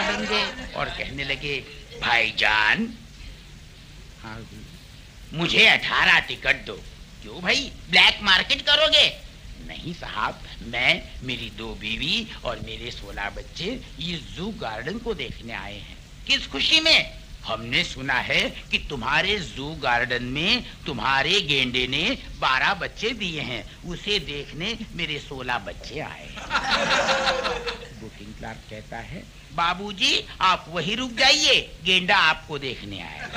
Garden गए और कहने लगे, भाईजान, हाँ, मुझे 18 टिकट दो। क्यों भाई, ब्लैक मार्केट करोगे? नहीं साहब, मैं, मेरी 2 बीवी और मेरे 16 बच्चे ये जू गार्डन को देखने आए हैं। किस खुशी में? हमने सुना है कि तुम्हारे जू गार्डन में तुम्हारे गेंडे ने 12 बच्चे दिए हैं, उसे देखने मेरे 16 बच्चे आए। बुकिंग क्लर्क कहता है, बाबूजी आप वही रुक जाइए, गेंडा आपको देखने आया।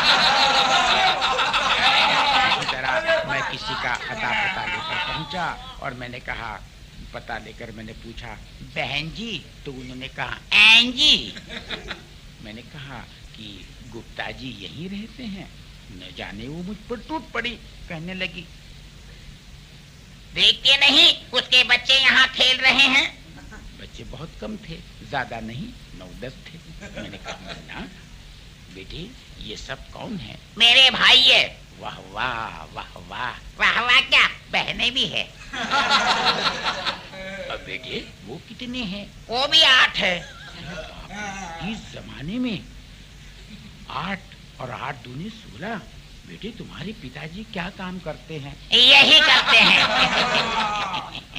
इसी तरह मैं किसी का अता पता लेकर पहुंचा और मैंने कहा, पता लेकर मैंने पूछा, बहन जी? तो उन्होंने कहा, एंजी। मैंने कहा कि गुप्ता जी यहीं रहते हैं? न जाने वो मुझ पर टूट पड़ी, कहने लगी, देखते नहीं उसके बच्चे यहाँ खेल रहे हैं? बच्चे बहुत कम थे, ज्यादा नहीं, 9-10 थे। मैंने कहा, ना बेटी ये सब कौन है? मेरे भाई है। वाह वाह वाह वाह। वाह वाह क्या, बहनें भी है? अब बेटे वो कितने हैं? वो भी 8 है। इस जमाने में 8 और 8 दूनी 16। बेटे तुम्हारे पिताजी क्या काम करते हैं? यही करते हैं।